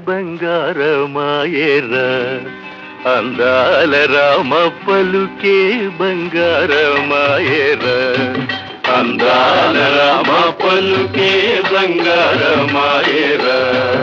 బంగారమాయేరా అందాల రామ పలుకే బంగారమాయేరా అందాల రామ పలుకే బంగారమాయేరా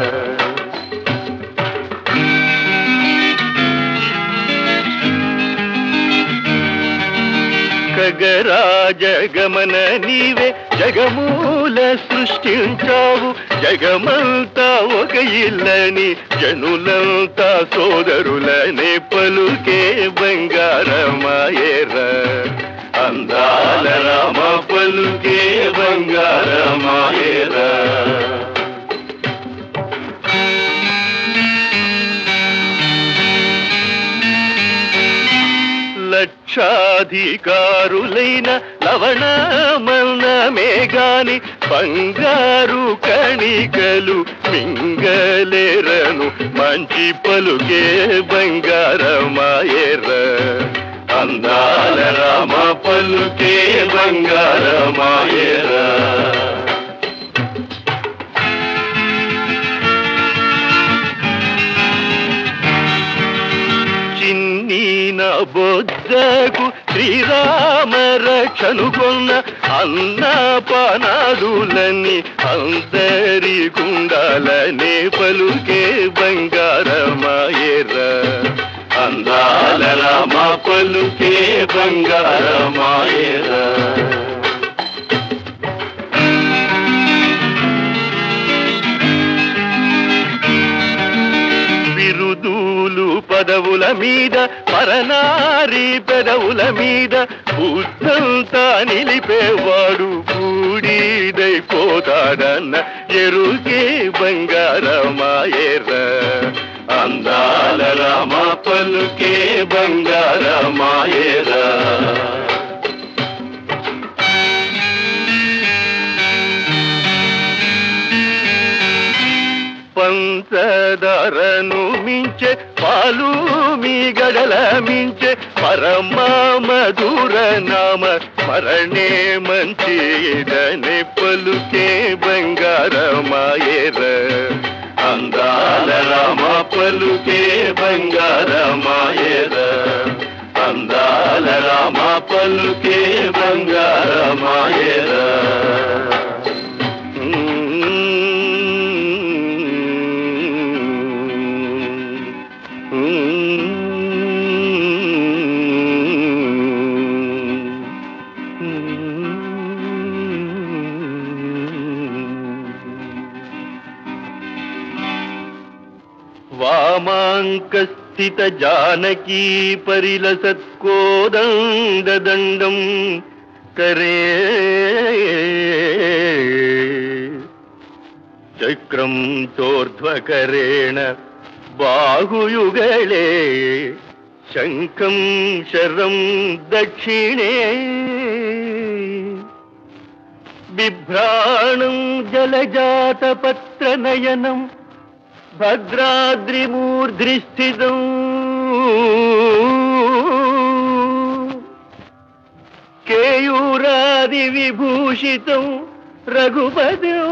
ఖగరాజగమన నీవే జగమూల సృష్టించావు జగమంతా ఒక ఇల్లని జనులంతా సోదరులనే పలుకే బంగారమాయేరా అందాల రామ పలుకే బంగారమాయేరా లక్షాధికారులైన లవణమన్నమే గాని బంగారు కణికలు మింగలేరను మంచి పలుకే బంగారమాయేరా అందాల రామ పలుకే బంగారమాయేరా బొద్దకు శ్రీరామ రక్షనుకున్న అన్నపానాదులని అందరి గుండాలనే పలుకే బంగారమాయేరా అందాల రామ పలుకే బంగారమాయేరా బిరుదులు పదవుల మీద పరనారి పెదవుల మీద బుద్ధంతా నిలిపేవాడు బూడిదైపోతాడన్న ఎరుకే బంగారమాయేరా అందాల రామ పలుకే బంగారమాయేరా పంచదారను మించే పాలు మీ గడల మించే పరమ మధుర నామ స్మరణే మంచిదనే పలుకే బంగారమాయేరా అందాల రామ పలుకే బంగారమాయేరా అందాల రామ పలుకే బంగారమాయేరా వామాంకస్థిత జానకీ పరిలసత్కోదండం కరే చక్రం చోర్ధ్వకరేణ బాహుయుగళే శంఖం శరం దక్షిణే బిభ్రాణం జలజాతపత్రనయనం భద్రాద్రిమూర్ధ్నిస్థితం కేయూరాది విభూషితం రఘుపతిం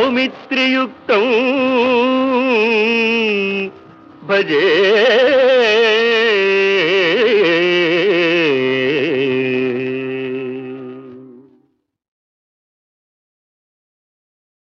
సౌమిత్రియుక్తం భజే